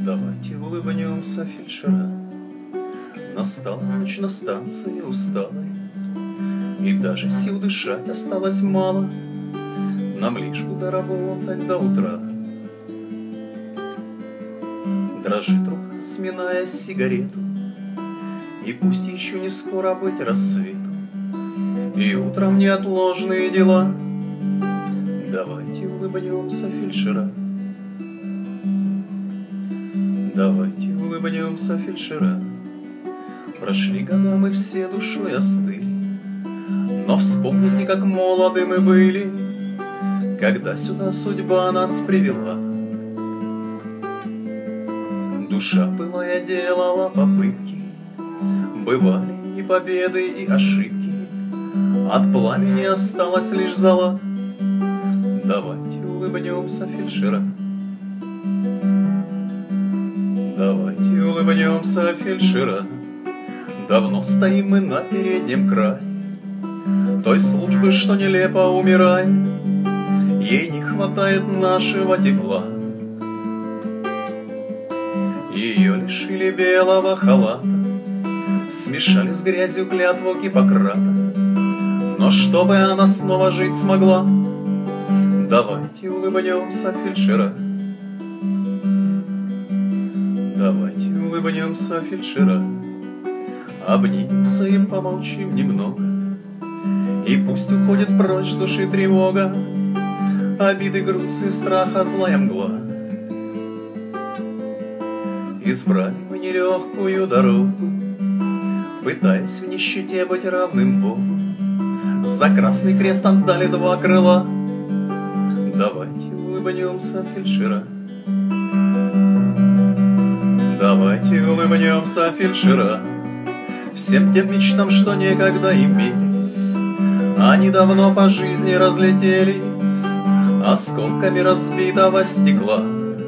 Давайте улыбнемся, фельдшера. Настала ночь на станции усталой, и даже сил дышать осталось мало. Нам лишь бы доработать до утра. Дрожит рука, сминая сигарету, и пусть еще не скоро быть рассвету, и утром неотложные дела. Давайте улыбнемся, фельдшера. Давайте улыбнемся, фельдшера. Прошли года, мы все душой остыли, но вспомните, как молоды мы были, когда сюда судьба нас привела. Душа пылая делала попытки, бывали и победы, и ошибки, от пламени осталась лишь зола. Давайте улыбнемся, фельдшера. Давайте улыбнемся, фельдшера. Давно стоим мы на переднем крае той службы, что нелепо умирает, ей не хватает нашего тепла. Ее лишили белого халата, смешали с грязью клятву Гиппократа, но чтобы она снова жить смогла, давайте улыбнемся, фельдшера. Давайте улыбнемся, фельдшера. Обнимемся и помолчим немного, и пусть уходит прочь с души тревога, обиды, груз и страха, злая мгла. Избрали мы нелегкую дорогу, пытаясь в нищете быть равным Богу. За Красный Крест отдали два крыла. Давайте улыбнемся, фельдшера. Давайте улыбнемся, фельдшера. Всем тем мечтам, что некогда имелись, они давно по жизни разлетелись осколками разбитого стекла.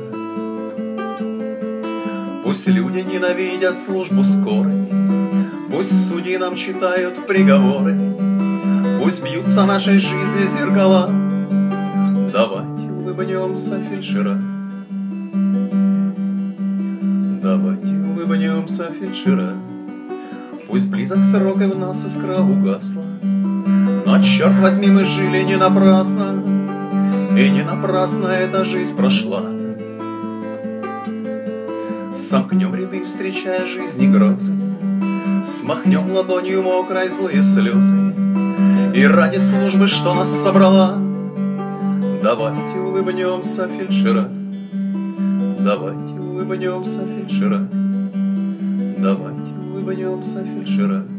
Пусть люди ненавидят службу скорой, пусть судьи нам читают приговоры, пусть бьются нашей жизни зеркала. Давайте улыбнемся, фельдшера. Давайте улыбнемся, фельдшера. Пусть близок срок, и в нас искра угасла, но, черт возьми, мы жили не напрасно, и не напрасно эта жизнь прошла. Сомкнем ряды, встречая жизни грозы, смахнем ладонью мокрой злые слезы, и ради службы, что нас собрала, давайте улыбнемся, фельдшера. Давайте улыбнемся, фельдшера. Давайте улыбнемся, фельдшера.